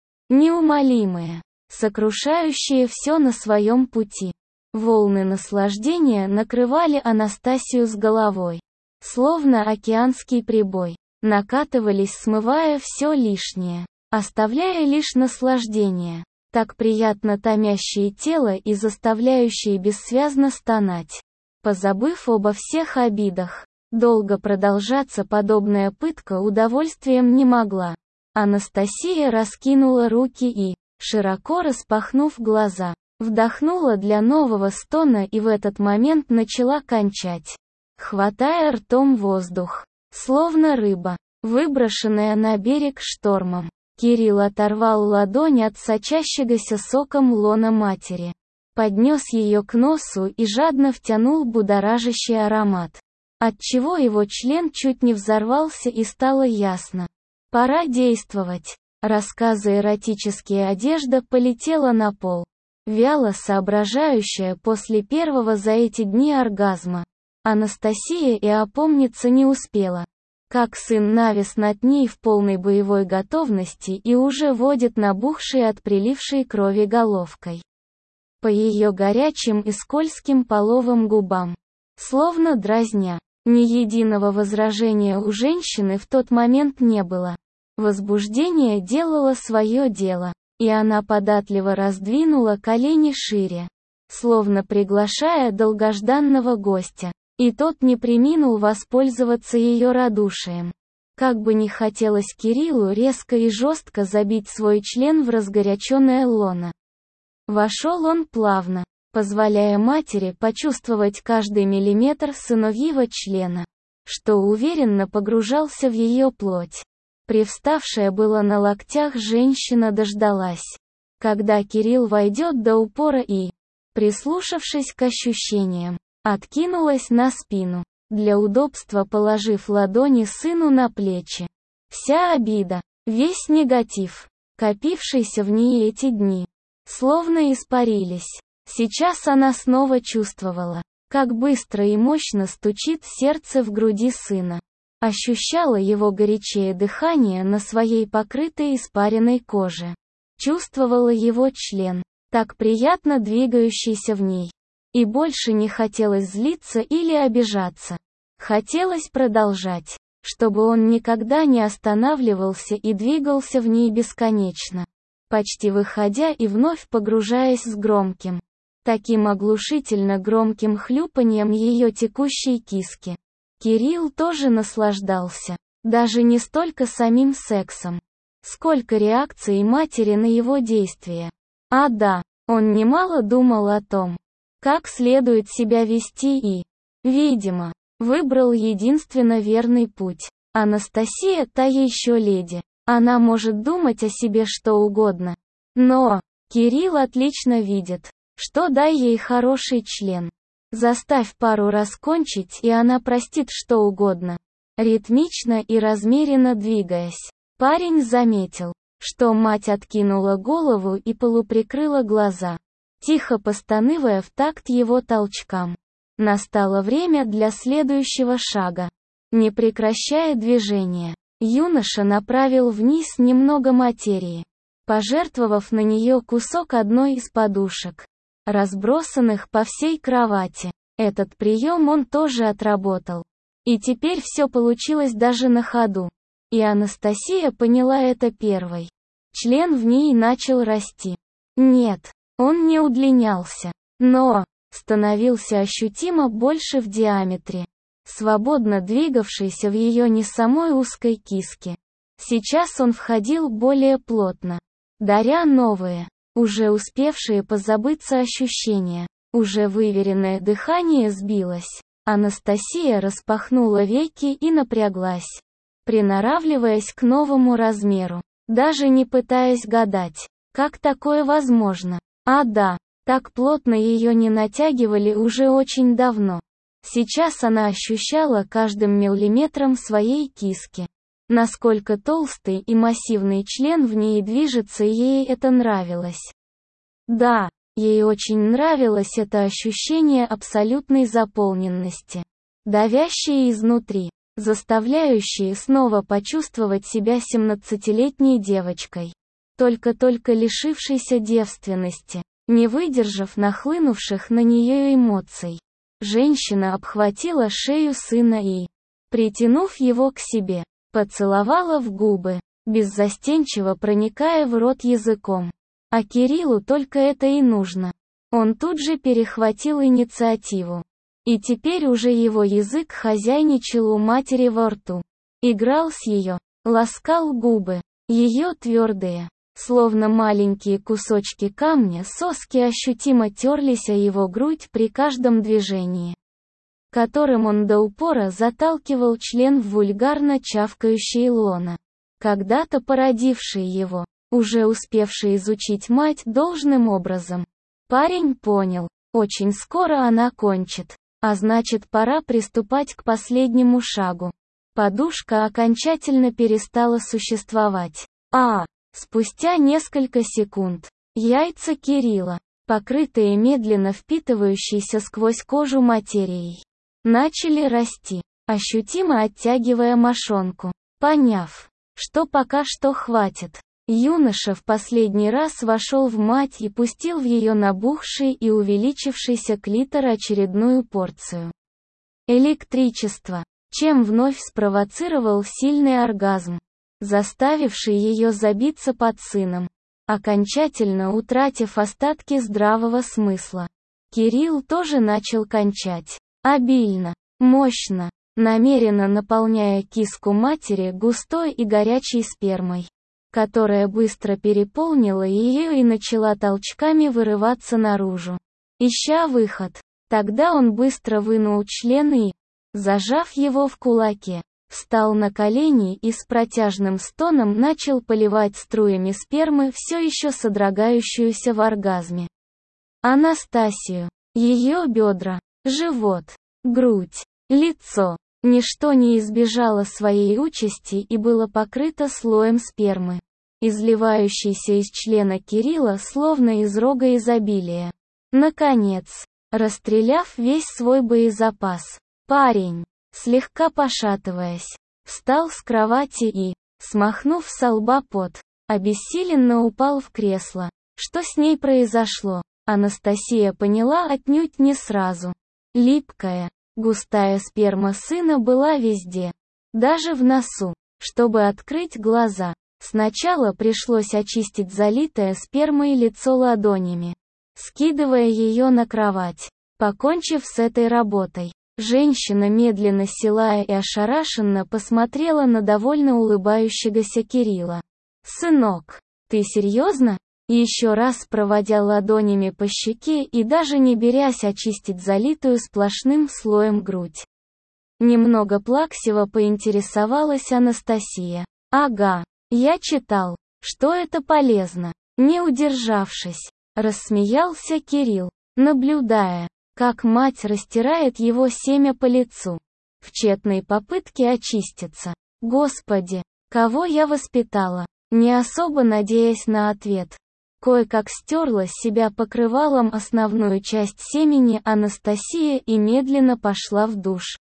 Неумолимые, сокрушающие все на своем пути. Волны наслаждения накрывали Анастасию с головой, словно океанский прибой, накатывались, смывая все лишнее, оставляя лишь наслаждение, так приятно томящее тело и заставляющее бессвязно стонать. Позабыв обо всех обидах, долго продолжаться подобная пытка удовольствием не могла. Анастасия раскинула руки и, широко распахнув глаза, Вдохнула для нового стона и в этот момент начала кончать, хватая ртом воздух, словно рыба, выброшенная на берег штормом. Кирилл оторвал ладонь от сочащегося соком лона матери, поднес ее к носу и жадно втянул будоражащий аромат, отчего его член чуть не взорвался и стало ясно. Пора действовать. Рассказы эротические, одежда полетела на пол. Вяло соображающая после первого за эти дни оргазма, Анастасия и опомниться не успела, как сын навис над ней в полной боевой готовности и уже водит набухшей от прилившей крови головкой по ее горячим и скользким половым губам, словно дразня. Ни единого возражения у женщины в тот момент не было. Возбуждение делало свое дело, и она податливо раздвинула колени шире, словно приглашая долгожданного гостя, и тот не преминул воспользоваться ее радушием. Как бы ни хотелось Кириллу резко и жестко забить свой член в разгоряченное лоно. Вошел он плавно, позволяя матери почувствовать каждый миллиметр сыновьего члена, что уверенно погружался в ее плоть. Привставшая была на локтях женщина дождалась, когда Кирилл войдет до упора и, прислушавшись к ощущениям, откинулась на спину, для удобства положив ладони сыну на плечи. Вся обида, весь негатив, копившийся в ней эти дни, словно испарились. Сейчас она снова чувствовала, как быстро и мощно стучит сердце в груди сына. Ощущала его горячее дыхание на своей покрытой испаренной коже. Чувствовала его член, так приятно двигающийся в ней. И больше не хотелось злиться или обижаться. Хотелось продолжать, чтобы он никогда не останавливался и двигался в ней бесконечно, почти выходя и вновь погружаясь с громким, таким оглушительно громким хлюпаньем ее текущей киски. Кирилл тоже наслаждался, даже не столько самим сексом, сколько реакцией матери на его действия. А да, он немало думал о том, как следует себя вести и, видимо, выбрал единственно верный путь. Анастасия та еще леди, она может думать о себе что угодно. Но, Кирилл отлично видит, что дай ей хороший член. Заставь пару раз кончить, и она простит что угодно. Ритмично и размеренно двигаясь, парень заметил, что мать откинула голову и полуприкрыла глаза, тихо постанывая в такт его толчкам. Настало время для следующего шага. Не прекращая движения, юноша направил вниз немного материи, пожертвовав на нее кусок одной из подушек, разбросанных по всей кровати. Этот прием он тоже отработал. И теперь все получилось даже на ходу. И Анастасия поняла это первой. Член в ней начал расти. Нет, он не удлинялся, но становился ощутимо больше в диаметре, свободно двигавшийся в ее не самой узкой киске. Сейчас он входил более плотно, даря новые, уже успевшие позабыться ощущения. Уже выверенное дыхание сбилось. Анастасия распахнула веки и напряглась, приноравливаясь к новому размеру, даже не пытаясь гадать, как такое возможно. А да, так плотно ее не натягивали уже очень давно. Сейчас она ощущала каждым миллиметром своей киски, насколько толстый и массивный член в ней движется, и ей это нравилось. Да, ей очень нравилось это ощущение абсолютной заполненности, давящее изнутри, заставляющее снова почувствовать себя семнадцатилетней девочкой, только-только лишившейся девственности, не выдержав нахлынувших на нее эмоций. Женщина обхватила шею сына и, притянув его к себе, поцеловала в губы, беззастенчиво проникая в рот языком. А Кириллу только это и нужно. Он тут же перехватил инициативу. И теперь уже его язык хозяйничал у матери во рту. Играл с ее, ласкал губы, ее твердые, Словно маленькие кусочки камня, соски ощутимо терлись о его грудь при каждом движении, которым он до упора заталкивал член в вульгарно чавкающее лоно. Когда-то породивший его, уже успевший изучить мать должным образом, парень понял, очень скоро она кончит, а значит пора приступать к последнему шагу. Подушка окончательно перестала существовать. А, спустя несколько секунд, яйца Кирилла, покрытые медленно впитывающейся сквозь кожу материей, начали расти, ощутимо оттягивая мошонку. Поняв, что пока что хватит, юноша в последний раз вошел в мать и пустил в ее набухший и увеличившийся клитор очередную порцию электричества, чем вновь спровоцировал сильный оргазм, заставивший ее забиться под сыном, окончательно утратив остатки здравого смысла. Кирилл тоже начал кончать. Обильно, мощно, намеренно наполняя киску матери густой и горячей спермой, которая быстро переполнила ее и начала толчками вырываться наружу, ища выход. Тогда он быстро вынул член и, зажав его в кулаке, встал на колени и с протяжным стоном начал поливать струями спермы все еще содрогающуюся в оргазме Анастасию, ее бедра, живот, грудь, лицо. Ничто не избежало своей участи и было покрыто слоем спермы, изливающейся из члена Кирилла словно из рога изобилия. Наконец, расстреляв весь свой боезапас, парень, слегка пошатываясь, встал с кровати и, смахнув со лба пот, обессиленно упал в кресло. Что с ней произошло, Анастасия поняла отнюдь не сразу. Липкая, густая сперма сына была везде, даже в носу. Чтобы открыть глаза, сначала пришлось очистить залитое спермой лицо ладонями, скидывая ее на кровать. Покончив с этой работой, женщина медленно села и ошарашенно посмотрела на довольно улыбающегося Кирилла. «Сынок, ты серьезно?» Еще раз проводя ладонями по щеке и даже не берясь очистить залитую сплошным слоем грудь. Немного плаксиво поинтересовалась Анастасия. «Ага, я читал, что это полезно». Не удержавшись, рассмеялся Кирилл, наблюдая, как мать растирает его семя по лицу, в тщетной попытке очиститься. «Господи, кого я воспитала?» Не особо надеясь на ответ, кое-как стерла с себя покрывалом основную часть семени Анастасия и медленно пошла в душ.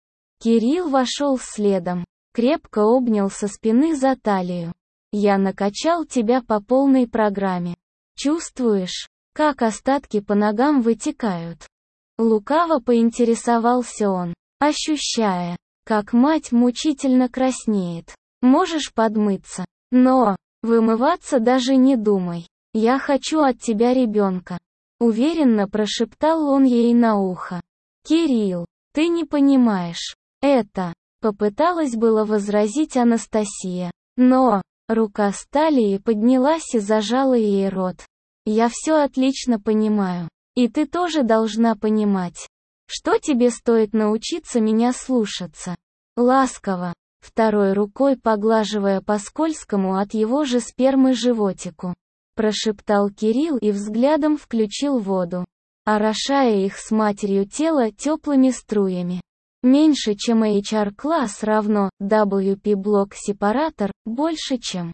Кирилл вошел следом, крепко обнял со спины за талию. «Я накачал тебя по полной программе. Чувствуешь, как остатки по ногам вытекают?» Лукаво поинтересовался он, ощущая, как мать мучительно краснеет. «Можешь подмыться, но вымываться даже не думай. Я хочу от тебя ребенка», — уверенно прошептал он ей на ухо. «Кирилл, ты не понимаешь. Это...» — попыталась было возразить Анастасия, но рука с талии поднялась и зажала ей рот. «Я все отлично понимаю. И ты тоже должна понимать, что тебе стоит научиться меня слушаться». Ласково, второй рукой поглаживая по скользкому от его же спермы животику, прошептал Кирилл и взглядом включил воду, орошая их с матерью тело теплыми струями. Меньше чем эйч ар-класс равно дабл ю пи-блок-сепаратор, больше чем.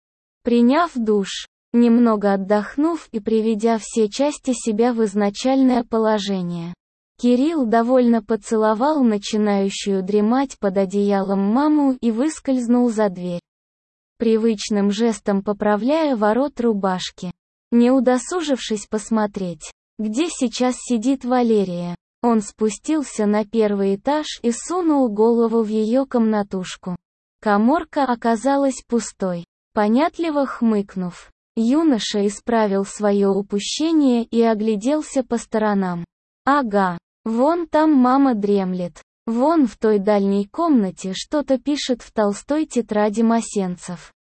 Приняв душ, немного отдохнув и приведя все части себя в изначальное положение, Кирилл довольно поцеловал начинающую дремать под одеялом маму и выскользнул за дверь, привычным жестом поправляя ворот рубашки. Не удосужившись посмотреть, где сейчас сидит Валерия, он спустился на первый этаж и сунул голову в ее комнатушку. Каморка оказалась пустой. Понятливо хмыкнув, юноша исправил свое упущение и огляделся по сторонам. «Ага, вон там мама дремлет. Вон в той дальней комнате что-то пишет в толстой тетради Масенцев.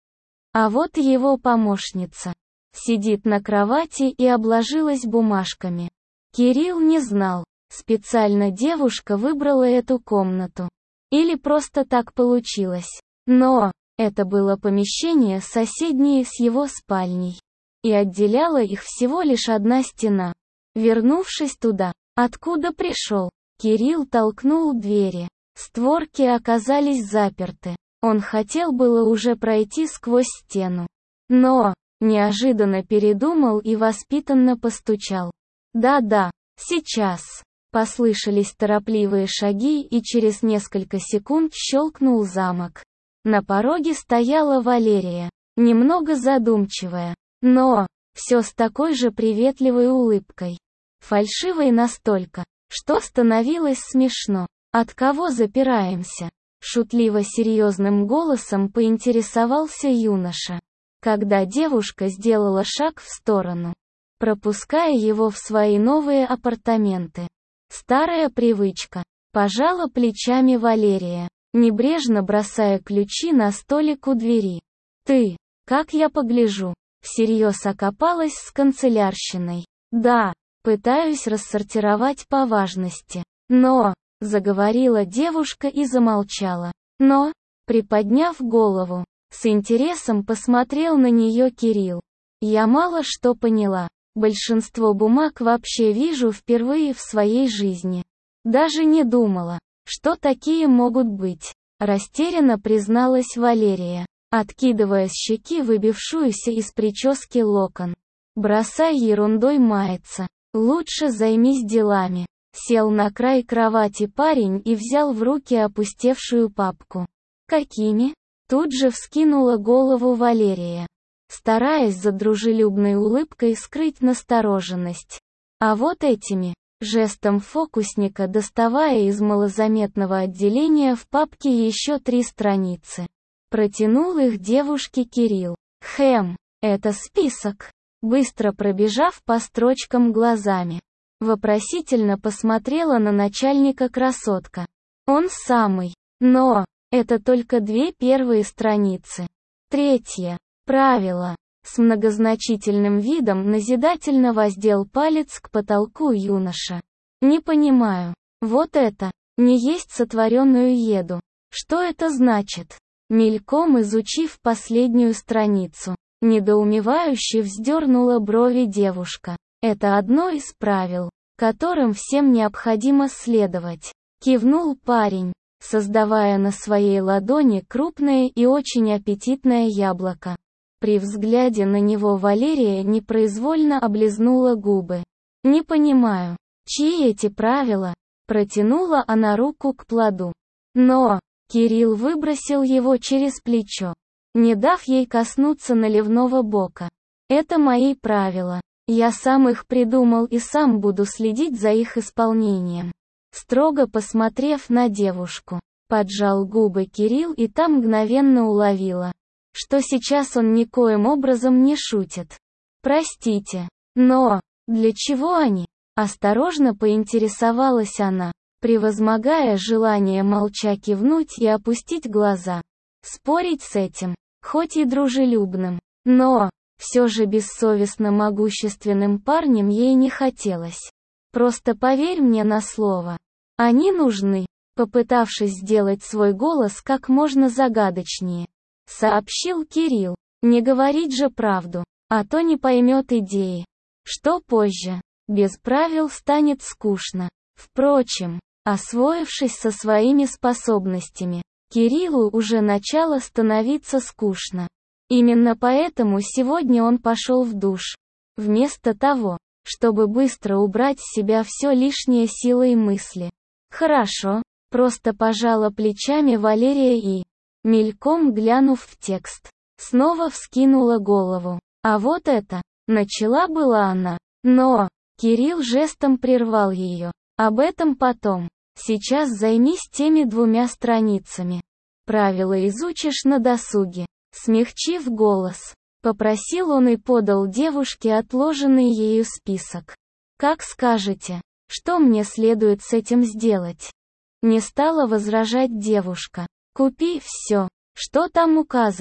А вот его помощница. Сидит на кровати и обложилась бумажками. Кирилл не знал, специально девушка выбрала эту комнату. Или просто так получилось. Но это было помещение, соседнее с его спальней. И отделяла их всего лишь одна стена. Вернувшись туда, откуда пришел, Кирилл толкнул двери. Створки оказались заперты. Он хотел было уже пройти сквозь стену. Но неожиданно передумал и воспитанно постучал. «Да-да, сейчас». Послышались торопливые шаги, и через несколько секунд щелкнул замок. На пороге стояла Валерия, немного задумчивая, но все с такой же приветливой улыбкой. Фальшивой настолько, что становилось смешно. «От кого запираемся?» Шутливо-серьезным голосом поинтересовался юноша, когда девушка сделала шаг в сторону, пропуская его в свои новые апартаменты. «Старая привычка», — пожала плечами Валерия, небрежно бросая ключи на столик у двери. «Ты, как я погляжу, всерьез окопалась с канцелярщиной». «Да, пытаюсь рассортировать по важности. Но...» — заговорила девушка и замолчала. «Но...» — приподняв голову, с интересом посмотрел на нее Кирилл. «Я мало что поняла. Большинство бумаг вообще вижу впервые в своей жизни. Даже не думала, что такие могут быть», — растерянно призналась Валерия, откидывая с щеки выбившуюся из прически локон. «Бросай ерундой маяться. Лучше займись делами». Сел на край кровати парень и взял в руки опустевшую папку. «Какими?» Тут же вскинула голову Валерия, стараясь за дружелюбной улыбкой скрыть настороженность. «А вот этими», жестом фокусника доставая из малозаметного отделения в папке еще три страницы. Протянул их девушке Кирилл. «Хэм, это список». Быстро пробежав по строчкам глазами, вопросительно посмотрела на начальника красотка. «Он самый. Но это только две первые страницы. Третья. Правило». С многозначительным видом назидательно воздел палец к потолку юноша. «Не понимаю. Вот это. Не есть сотворенную еду. Что это значит?» Мельком изучив последнюю страницу, недоумевающе вздернула брови девушка. «Это одно из правил, которым всем необходимо следовать», — кивнул парень, создавая на своей ладони крупное и очень аппетитное яблоко. При взгляде на него Валерия непроизвольно облизнула губы. «Не понимаю, чьи эти правила?» Протянула она руку к плоду. Но Кирилл выбросил его через плечо, не дав ей коснуться наливного бока. «Это мои правила. Я сам их придумал и сам буду следить за их исполнением». Строго посмотрев на девушку, поджал губы Кирилл, и та мгновенно уловила, что сейчас он никоим образом не шутит. «Простите, но для чего они?» Осторожно поинтересовалась она, превозмогая желание молча кивнуть и опустить глаза. Спорить с этим, хоть и дружелюбным, но все же бессовестно могущественным парнем ей не хотелось. «Просто поверь мне на слово. Они нужны», попытавшись сделать свой голос как можно загадочнее, сообщил Кирилл. «Не говорить же правду, а то не поймет идеи. Что позже, без правил станет скучно». Впрочем, освоившись со своими способностями, Кириллу уже начало становиться скучно. Именно поэтому сегодня он пошел в душ. Вместо того, чтобы быстро убрать с себя все лишнее силой мысли. «Хорошо», просто пожала плечами Валерия и, мельком глянув в текст, снова вскинула голову. «А вот это», начала была она, но Кирилл жестом прервал ее. «Об этом потом. Сейчас займись теми двумя страницами. Правила изучишь на досуге». Смягчив голос, попросил он и подал девушке отложенный ею список. «Как скажете, что мне следует с этим сделать?» Не стала возражать девушка. «Купи все, что там указано.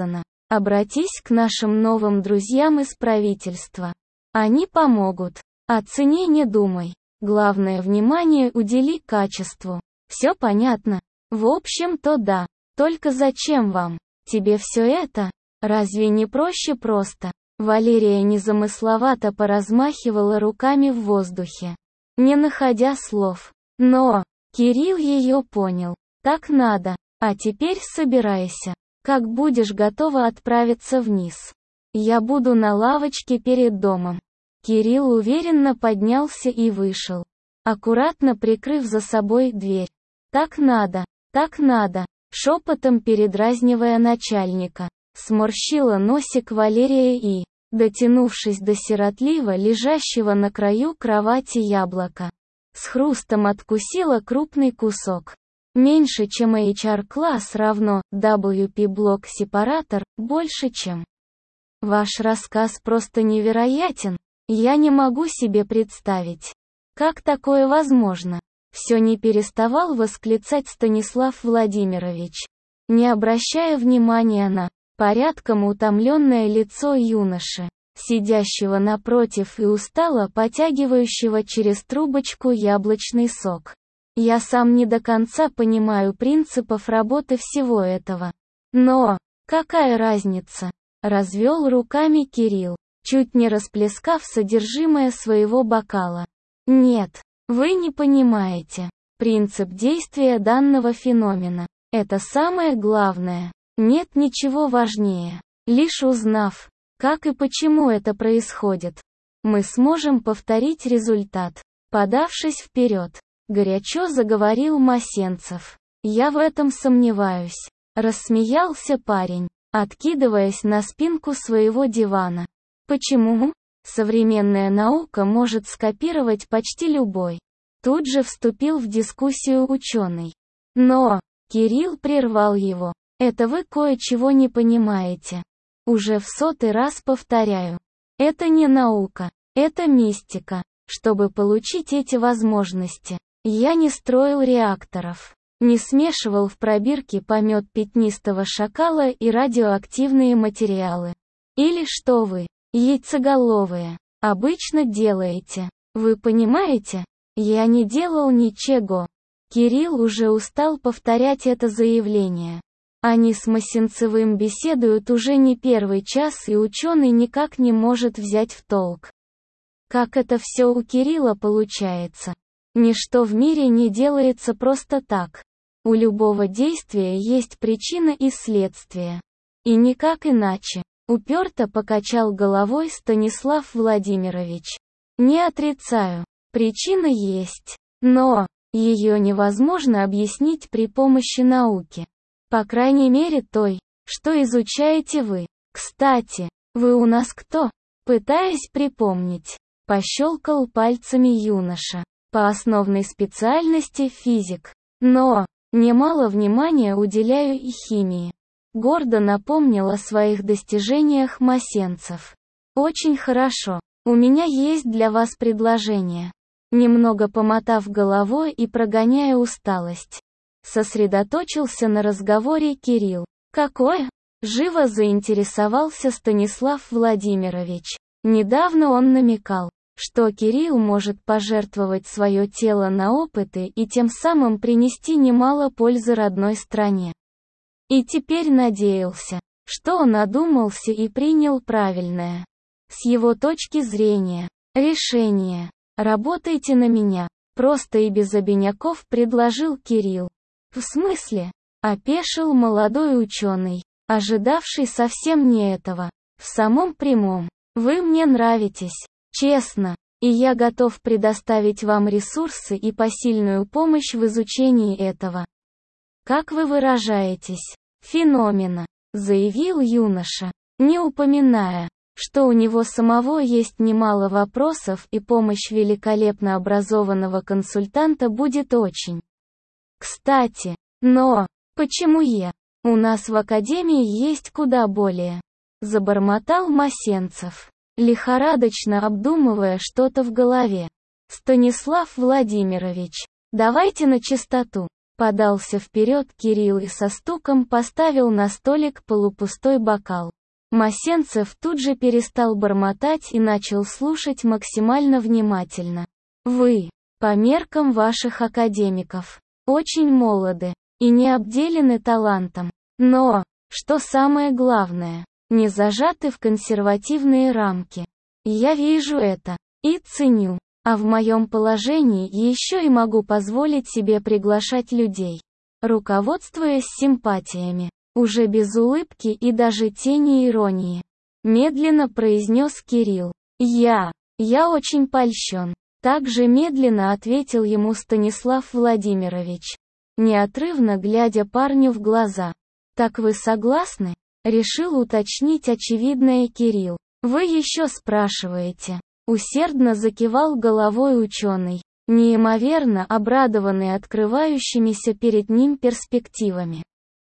Обратись к нашим новым друзьям из правительства. Они помогут. О цене не думай. Главное внимание удели качеству. Все понятно? В общем-то да. Только зачем вам? Тебе все это? Разве не проще просто? Валерия незамысловато поразмахивала руками в воздухе, не находя слов. Но Кирилл ее понял. Так надо. А теперь собирайся. Как будешь готова отправиться вниз? Я буду на лавочке перед домом. Кирилл уверенно поднялся и вышел, аккуратно прикрыв за собой дверь. Так надо, так надо, шепотом передразнивая начальника. Сморщила носик Валерия и, дотянувшись до сиротливо лежащего на краю кровати яблока, с хрустом откусила крупный кусок. Меньше, чем эйч ар-класс равно дабл ю пи-блок-сепаратор, больше, чем. Ваш рассказ просто невероятен. Я не могу себе представить, как такое возможно. Все не переставал восклицать Станислав Владимирович, не обращая внимания на порядком утомленное лицо юноши, сидящего напротив и устало потягивающего через трубочку яблочный сок. Я сам не до конца понимаю принципов работы всего этого. Но, какая разница? Развел руками Кирилл, чуть не расплескав содержимое своего бокала. Нет, вы не понимаете. Принцип действия данного феномена. Это самое главное. Нет ничего важнее. Лишь узнав, как и почему это происходит, мы сможем повторить результат. Подавшись вперед, горячо заговорил Масенцев. Я в этом сомневаюсь. Рассмеялся парень, откидываясь на спинку своего дивана. Почему? Современная наука может скопировать почти любой. Тут же вступил в дискуссию ученый. Но Кирилл прервал его. Это вы кое-чего не понимаете. Уже в сотый раз повторяю. Это не наука, это мистика. Чтобы получить эти возможности, я не строил реакторов, не смешивал в пробирке помет пятнистого шакала и радиоактивные материалы. Или что вы, яйцеголовые, обычно делаете. Вы понимаете? Я не делал ничего. Кирилл уже устал повторять это заявление. Они с Масенцевым беседуют уже не первый час, и ученый никак не может взять в толк, как это все у Кирилла получается. Ничто в мире не делается просто так. У любого действия есть причина и следствие. И никак иначе. Уперто покачал головой Станислав Владимирович. Не отрицаю. Причина есть. Но ее невозможно объяснить при помощи науки. По крайней мере той, что изучаете вы. Кстати, вы у нас кто? Пытаясь припомнить, пощелкал пальцами юноша. По основной специальности физик. Но немало внимания уделяю и химии. Гордо напомнил о своих достижениях Масенцев. Очень хорошо. У меня есть для вас предложение. Немного помотав головой и прогоняя усталость, сосредоточился на разговоре Кирилл. Какое? Живо заинтересовался Станислав Владимирович. Недавно он намекал, что Кирилл может пожертвовать свое тело на опыты и тем самым принести немало пользы родной стране. И теперь надеялся, что он одумался и принял правильное, с его точки зрения, решение. «Работайте на меня», просто и без обиняков предложил Кирилл. «В смысле?» – опешил молодой ученый, ожидавший совсем не этого. «В самом прямом. Вы мне нравитесь, честно, и я готов предоставить вам ресурсы и посильную помощь в изучении этого, как вы выражаетесь, феномена», – заявил юноша, не упоминая, что у него самого есть немало вопросов, и помощь великолепно образованного консультанта будет очень кстати. Но почему я? У нас в академии есть куда более. Забормотал Масенцев, лихорадочно обдумывая что-то в голове. Станислав Владимирович, давайте на чистоту. Подался вперед Кирилл и со стуком поставил на столик полупустой бокал. Масенцев тут же перестал бормотать и начал слушать максимально внимательно. Вы, по меркам ваших академиков, очень молоды и не обделены талантом. Но, что самое главное, не зажаты в консервативные рамки. Я вижу это и ценю. А в моем положении еще и могу позволить себе приглашать людей, руководствуясь симпатиями. Уже без улыбки и даже тени иронии. Медленно произнес Кирилл. Я, я очень польщен. Также медленно ответил ему Станислав Владимирович, неотрывно глядя парню в глаза. Так вы согласны? Решил уточнить очевидное Кирилл. Вы еще спрашиваете? Усердно закивал головой ученый, неимоверно обрадованный открывающимися перед ним перспективами.